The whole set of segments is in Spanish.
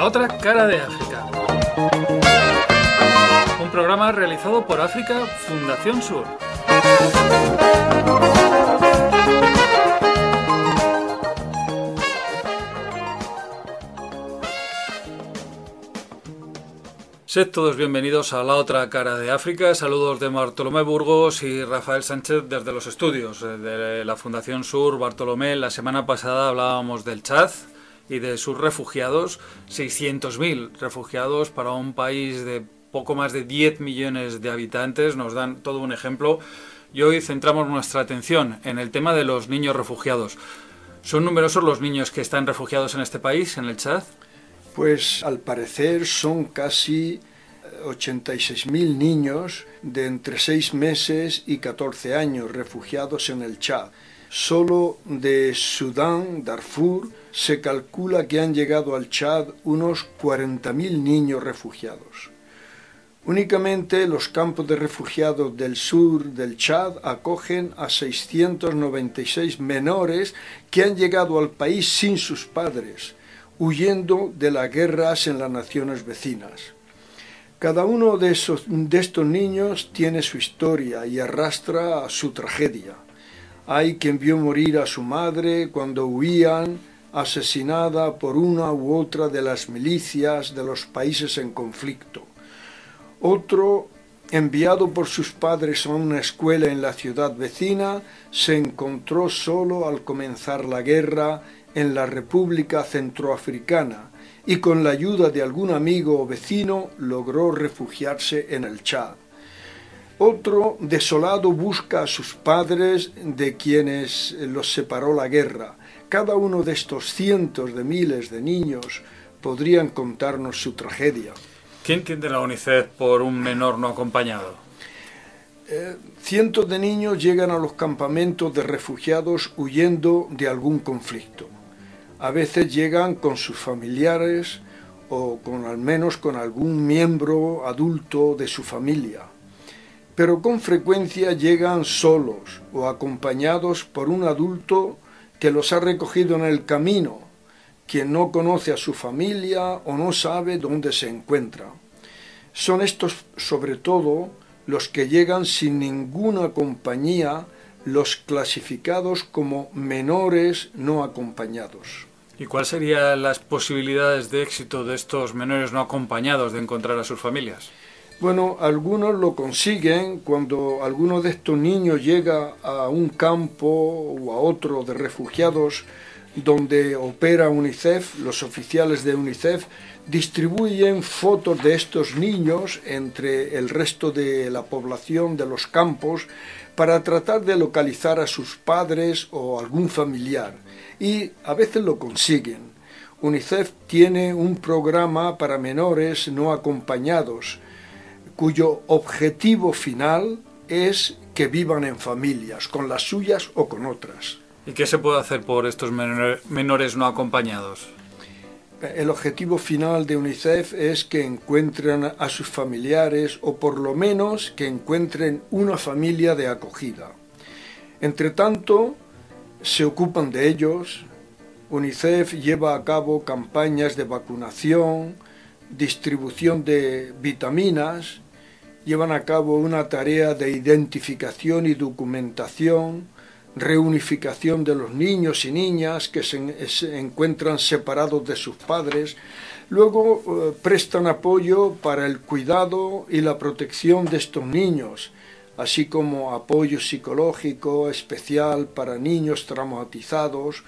otra cara de África. Un programa realizado por África Fundación Sur. Sed todos bienvenidos a La Otra Cara de África. Saludos de Bartolomé Burgos y Rafael Sánchez desde los estudios de la Fundación Sur. Bartolomé, la semana pasada hablábamos del Chad y de sus refugiados, 600.000 refugiados para un país de poco más de 10 millones de habitantes, nos dan todo un ejemplo. Y hoy centramos nuestra atención en el tema de los niños refugiados. ¿Son numerosos los niños que están refugiados en este país, en el Chad? Pues al parecer son casi 86.000 niños de entre 6 meses y 14 años refugiados en el Chad. Solo de Sudán, Darfur, se calcula que han llegado al Chad unos 40.000 niños refugiados. Únicamente los campos de refugiados del sur del Chad acogen a 696 menores que han llegado al país sin sus padres, huyendo de las guerras en las naciones vecinas. Cada uno de estos niños tiene su historia y arrastra su tragedia. Hay quien vio morir a su madre cuando huían, asesinada por una u otra de las milicias de los países en conflicto. Otro, enviado por sus padres a una escuela en la ciudad vecina, se encontró solo al comenzar la guerra en la República Centroafricana y con la ayuda de algún amigo o vecino logró refugiarse en el Chad. Otro, desolado, busca a sus padres de quienes los separó la guerra. Cada uno de estos cientos de miles de niños podrían contarnos su tragedia. ¿Qué entiende la UNICEF por un menor no acompañado? Cientos de niños llegan a los campamentos de refugiados huyendo de algún conflicto. A veces llegan con sus familiares o al menos con algún miembro adulto de su familia. Pero con frecuencia llegan solos o acompañados por un adulto que los ha recogido en el camino, quien no conoce a su familia o no sabe dónde se encuentra. Son estos, sobre todo, los que llegan sin ninguna compañía, los clasificados como menores no acompañados. ¿Y cuáles serían las posibilidades de éxito de estos menores no acompañados de encontrar a sus familias? Bueno, algunos lo consiguen cuando alguno de estos niños llega a un campo o a otro de refugiados donde opera UNICEF. Los oficiales de UNICEF distribuyen fotos de estos niños entre el resto de la población de los campos para tratar de localizar a sus padres o algún familiar, y a veces lo consiguen. UNICEF tiene un programa para menores no acompañados, cuyo objetivo final es que vivan en familias, con las suyas o con otras. ¿Y qué se puede hacer por estos menores no acompañados? El objetivo final de UNICEF es que encuentren a sus familiares o por lo menos que encuentren una familia de acogida. Entre tanto, se ocupan de ellos. UNICEF lleva a cabo campañas de vacunación, distribución de vitaminas, llevan a cabo una tarea de identificación y documentación, reunificación de los niños y niñas que se encuentran separados de sus padres. Luego prestan apoyo para el cuidado y la protección de estos niños, así como apoyo psicológico especial para niños traumatizados,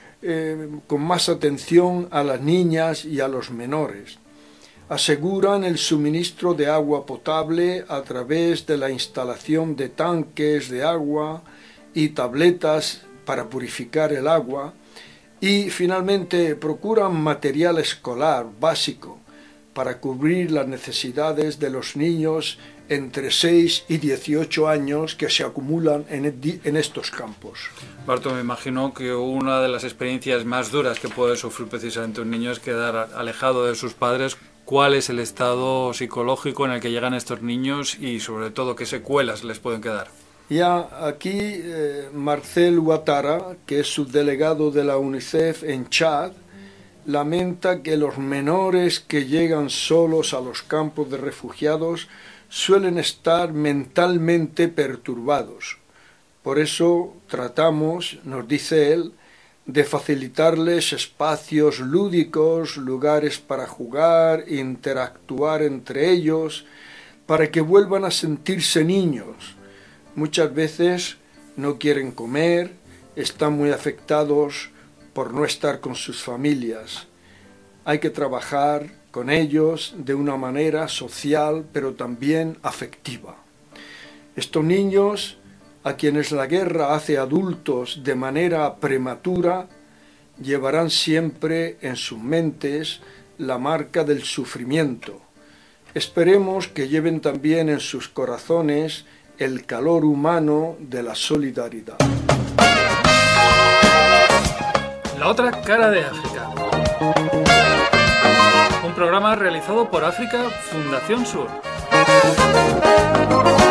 con más atención a las niñas y a los menores. Aseguran el suministro de agua potable a través de la instalación de tanques de agua y tabletas para purificar el agua, y finalmente procuran material escolar básico para cubrir las necesidades de los niños entre 6 y 18 años que se acumulan en estos campos. Barto, me imagino que una de las experiencias más duras que puede sufrir precisamente un niño es quedar alejado de sus padres. ¿Cuál es el estado psicológico en el que llegan estos niños y sobre todo qué secuelas les pueden quedar? Ya aquí Marcel Ouattara, que es subdelegado de la UNICEF en Chad, lamenta que los menores que llegan solos a los campos de refugiados suelen estar mentalmente perturbados. Por eso tratamos, nos dice él, de facilitarles espacios lúdicos, lugares para jugar, interactuar entre ellos, para que vuelvan a sentirse niños. Muchas veces no quieren comer, están muy afectados por no estar con sus familias. Hay que trabajar con ellos de una manera social, pero también afectiva. Estos niños, a quienes la guerra hace adultos de manera prematura, llevarán siempre en sus mentes la marca del sufrimiento. Esperemos que lleven también en sus corazones el calor humano de la solidaridad. La otra cara de África. Un programa realizado por África Fundación Sur.